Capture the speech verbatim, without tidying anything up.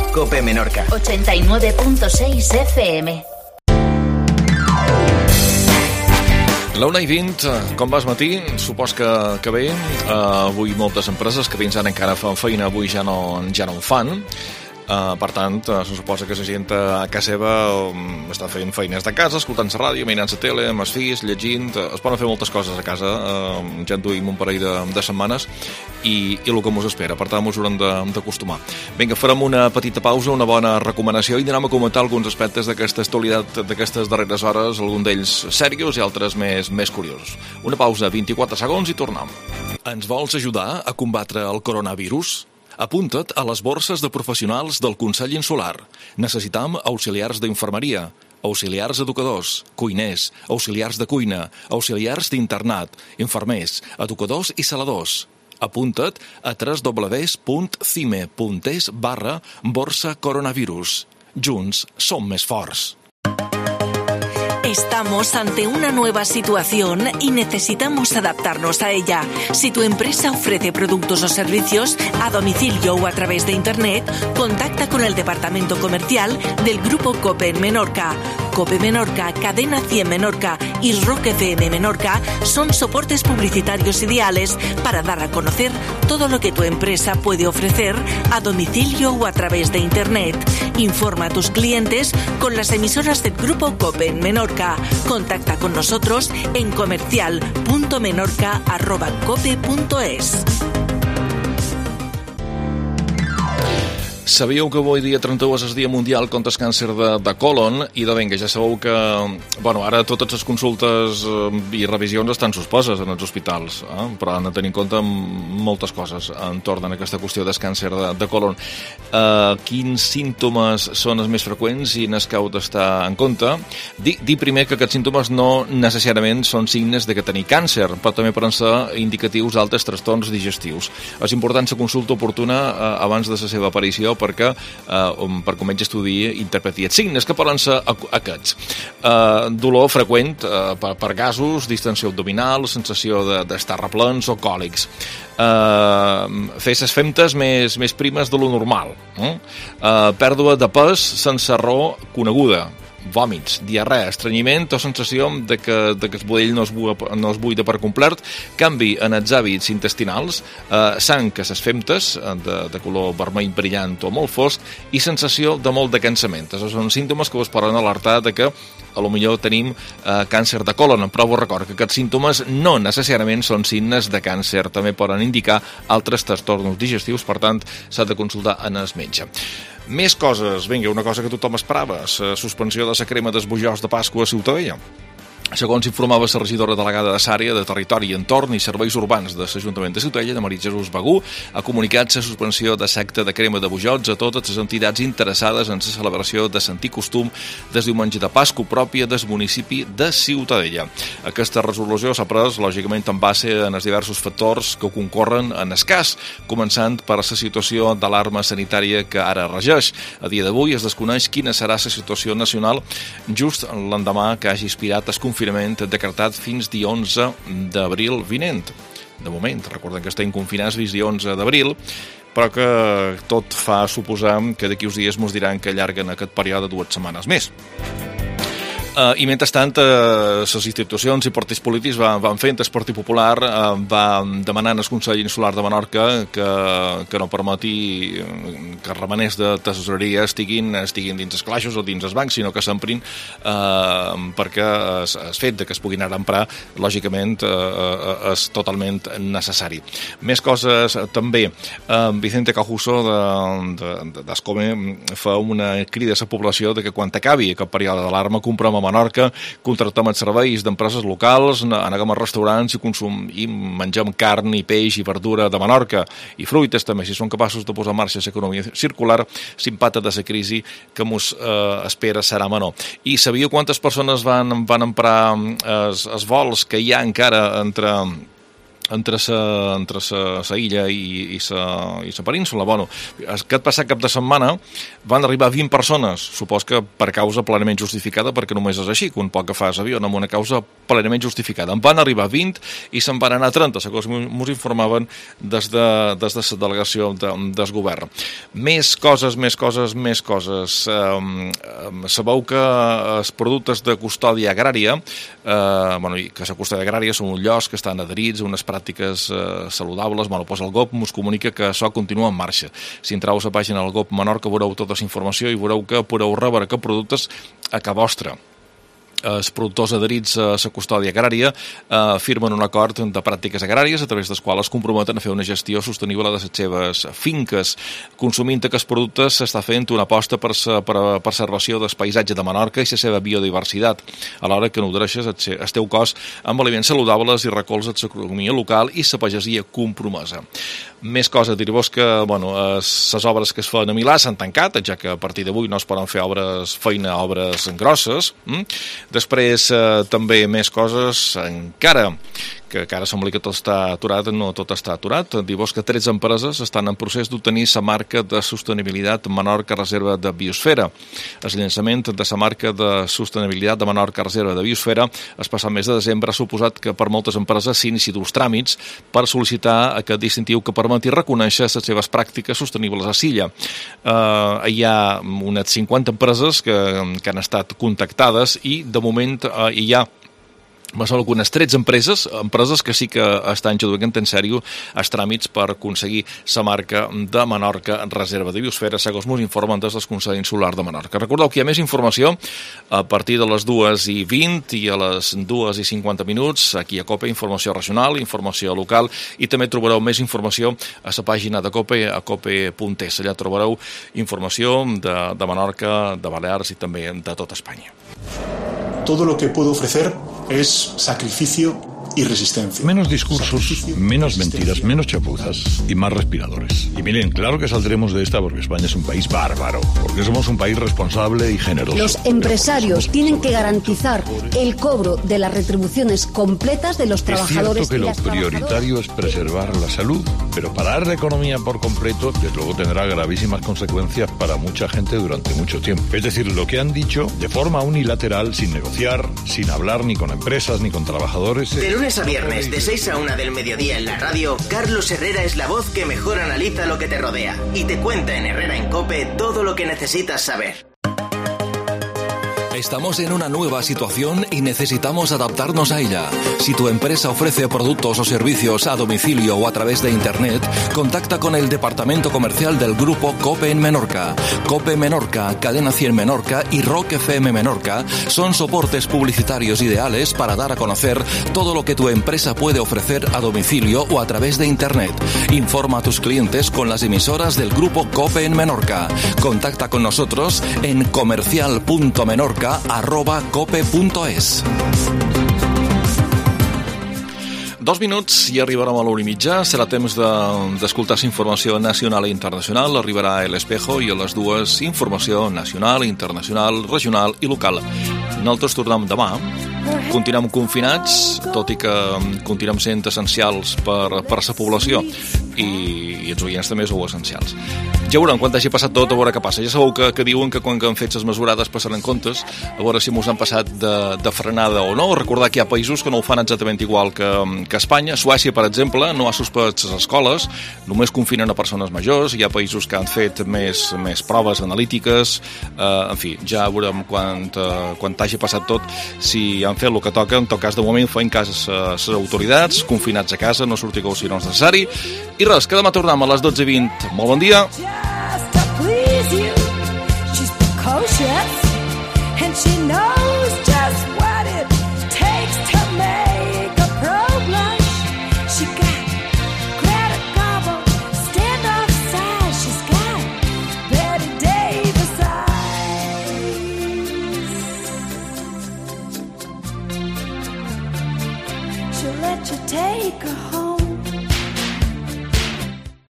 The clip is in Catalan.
Cope Menorca. ochenta y nueve punto seis F M. La una i vint, com vas matí? Supos que, que bé. Uh, avui moltes empreses que fins ara encara fan feina, avui ja no, ja no en fan. Uh, per tant, uh, se suposa que la gent a casa seva um, està fent feines de casa, escoltant la ràdio, mirant la tele, amb els fills, llegint. Uh, es poden fer moltes coses a casa, uh, ja en duim un parell de, de setmanes i, i el que mos espera. Per tant, mos haurem d'acostumar. Vinga, farem una petita pausa, una bona recomanació i anem a comentar alguns aspectes d'aquesta actualitat d'aquestes darreres hores, alguns d'ells serios i altres més, més curiosos. Una pausa, vint-i-quatre segons i tornem. Ens vols ajudar a combatre el coronavirus? Apunta't a les borses de professionals del Consell Insular. Necessitam auxiliars d'infermeria, auxiliars educadors, cuiners, auxiliars de cuina, auxiliars d'internat, infermers, educadors i saladors. Apunta't a www.cime.es barra borsa coronavirus. Junts som més forts. Estamos ante una nueva situación y necesitamos adaptarnos a ella. Si tu empresa ofrece productos o servicios a domicilio o a través de Internet, contacta con el departamento comercial del Grupo Cope en Menorca. Cope Menorca, Cadena cien Menorca y Rock F M Menorca son soportes publicitarios ideales para dar a conocer todo lo que tu empresa puede ofrecer a domicilio o a través de Internet. Informa a tus clientes con las emisoras del Grupo Cope en Menorca. Contacta con nosotros en comercial punto menorca arroba cope punto es. Sabíeu que avui dia trenta-u és el Dia Mundial contra el càncer de, de colon i de vinga, ja sabeu que bueno, ara totes les consultes i revisions estan susposes en els hospitals, eh? Però han de tenir en compte moltes coses entorn d'aquesta qüestió del càncer de, de colon. Uh, quins símptomes són els més freqüents i en els que heu d'estar en compte? Dir di primer que aquests símptomes no necessàriament són signes de que tenir càncer, però també poden ser indicatius d'altres trastorns digestius. És important la consulta oportuna uh, abans de la seva aparició perquè, eh, um, perquè el metge estudi i interpreti els signes que poden ser aquests. Eh, dolor freqüent eh, per, per gasos, distensió abdominal, sensació d'estar de, replens o còlics. Eh, fer les femtes més, més primes de lo normal. Eh? Eh, pèrdua de pes sense raó coneguda. Vòmits, diarrea, estrenyiment o sensació de que, de que el budell no es, buida, no es buida per complet, canvi en els hàbits intestinals, eh, sang a les femtes de, de color vermell brillant o molt fosc i sensació de molt de cansament. Això són símptomes que us poden alertar de que a lo millor tenim eh, càncer de colon, però vos record que aquests símptomes no necessàriament són signes de càncer, també poden indicar altres trastorns digestius, per tant s'ha de consultar en el metge. Més coses, vinga, una cosa que tothom esperava, la suspensió de la crema dels bujols de Pasqua a Ciutadella. Segons informava la regidora delegada de l'àrea de Territori i Entorn i Serveis Urbans de l'Ajuntament de Ciutadella, de Maria Jesús Bagú, ha comunicat la suspensió de l'acte de crema de bujots a totes les entitats interessades en la celebració de l'antic costum des diumenge de Pasqua pròpia del municipi de Ciutadella. Aquesta resolució s'ha pres, lògicament, en base en els diversos factors que concorren en el cas, començant per la situació d'alarma sanitària que ara regeix. A dia d'avui es desconeix quina serà la situació nacional just l'endemà que hagi inspirat el confinament decretat fins dia onze d'abril vinent. De moment, recordem que estem confinats fins dia onze d'abril, però que tot fa suposar que d'aquí uns dies ens diran que allarguen aquest període dues setmanes més. Uh, I mentrestant, uh, les institucions i partits polítics van, van fent, el Partit Popular uh, va demanar al Consell Insular de Menorca que, que no permeti que els remanents de tesoreria estiguin, estiguin dins els calaixos o dins els bancs, sinó que s'emprin uh, perquè es, es fet de que es puguin ara emprar, lògicament, uh, és totalment necessari. Més coses també. Uh, Vicente Cajuso d'Escome fa una crida a la població de que quan acabi aquest període d'alarma comprem a Menorca, contractem els serveis d'empreses locals, anem a restaurants i, consum, i mengem carn i peix i verdura de Menorca i fruites també, si són capaços de posar en marxa l'economia circular, l'impacte de la crisi que ens eh, espera serà menor. I sabíeu quantes persones van, van emprar els, els vols que hi ha encara entre entre sa, entre sa, sa illa i, i, sa, i sa península. Bueno, aquest passat cap de setmana van arribar vint persones, supos que per causa plenament justificada, perquè només és així, que un pot agafar l'avió amb una causa plenament justificada. En van arribar vint i se'n van anar trenta, segons ens informaven des de, des de la delegació de, del govern. Més coses, més coses, més coses. Eh, sabeu que els productes de custòdia agrària, eh, bueno, que la custòdia agrària són uns llocs que estan adherits a unes pràctiques eh, saludables. Bueno, doncs el G O P ens comunica que això continua en marxa. Si entreu a la pàgina del G O P Menorca veureu tota la informació i veureu que podeu rebre que productes a casa vostra. Els productors adherits a la custòdia agrària eh, firmen un acord de pràctiques agràries a través dels quals es comprometen a fer una gestió sostenible de les seves finques. Consumint aquests productes s'està fent una aposta per la per preservació del paisatge de Menorca i la seva biodiversitat, alhora que nodreixes el teu cos amb aliments saludables i recolzes l'economia local i la pagesia compromesa. Més coses, dir-vos que bueno, les obres que es feien a Milà s'han tancat, ja que a partir d'avui no es poden fer obres, feina, obres grosses. Mm? Després, eh, també més coses encara, que encara sembla que tot està aturat, no tot està aturat. Dir-vos que tretze empreses estan en procés d'obtenir la marca de sostenibilitat Menorca Reserva de Biosfera. El llançament de la marca de sostenibilitat de Menorca Reserva de Biosfera el passat mes de desembre ha suposat que per moltes empreses s'iniciïn els tràmits per sol·licitar aquest distintiu que permeti reconèixer les seves pràctiques sostenibles a l'illa. Eh, hi ha unes cinquanta empreses que, que han estat contactades i de moment eh, hi ha són algunes tretze empreses, empreses que sí que estan jugant en sèrio els tràmits per aconseguir la marca de Menorca Reserva de Biosfera, segons ens informen des del Consell Insular de Menorca. Recordeu que hi ha més informació a partir de les dues i vint i a les dues i cinquanta minuts, aquí a COPE, informació regional, informació local, i també trobareu més informació a la pàgina de COPE, a cope punt es. Allà trobareu informació de, de Menorca, de Balears i també de tota Espanya. Todo lo que puedo ofrecer es sacrificio y resistencia. Menos discursos, menos mentiras, menos chapuzas y más respiradores. Y miren, claro que saldremos de esta porque España es un país bárbaro, porque somos un país responsable y generoso. Los empresarios tienen que garantizar el cobro de las retribuciones completas de los trabajadores. Es cierto que lo prioritario es preservar la salud, pero parar la economía por completo, desde luego tendrá gravísimas consecuencias para mucha gente durante mucho tiempo. Es decir, lo que han dicho de forma unilateral, sin negociar, sin hablar ni con empresas ni con trabajadores. De lunes a viernes, de seis a una del mediodía en la radio, Carlos Herrera es la voz que mejor analiza lo que te rodea y te cuenta en Herrera en COPE todo lo que necesitas saber. Estamos en una nueva situación y necesitamos adaptarnos a ella. Si tu empresa ofrece productos o servicios a domicilio o a través de Internet, contacta con el departamento comercial del grupo COPE en Menorca. COPE Menorca, Cadena cien Menorca y Rock F M Menorca son soportes publicitarios ideales para dar a conocer todo lo que tu empresa puede ofrecer a domicilio o a través de Internet. Informa a tus clientes con las emisoras del grupo COPE en Menorca. Contacta con nosotros en comercial punto menorca arroba cope punto es. Dos minuts i arribarem a l'una i mitja. Serà temps d'escoltar de, informació nacional i internacional. Arribarà El Espejo i a les dues informació nacional, internacional, regional i local. Nosaltres tornem demà. Continuem confinats, tot i que continuem sent essencials per, per la població i, i els oients també sou essencials. Ja veurem, quan hagi passat tot, a veure què passa. Ja sabeu que, que diuen que quan han fet les mesurades passaran comptes, a veure si mos han passat de, de frenada o no. Recordar que hi ha països que no ho fan exactament igual que, que Espanya. Suècia, per exemple, no ha suspès les escoles, només confinen a persones majors. Hi ha països que han fet més, més proves analítiques. Eh, en fi, ja veurem quan, eh, quan hagi passat tot si han fet el que toca. En tot cas, de moment, feien cas a les autoritats, confinats a casa, no sortigueu si no és necessari. I res, que demà tornem a les dotze i vint. Molt bon dia! And she knows just what it takes to make a pro blush. She got Greta Garbo, stand off side. She's got Betty Davis eyes. She'll let you take her home.